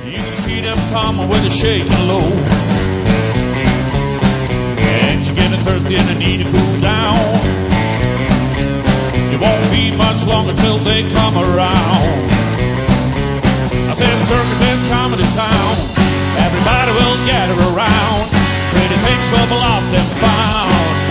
You can see them coming with the shaking lows, and you're getting thirsty and need to cool down. It won't be much longer till they come around. I said the circus is coming to town. Everybody will gather around. Pretty things will be lost and found.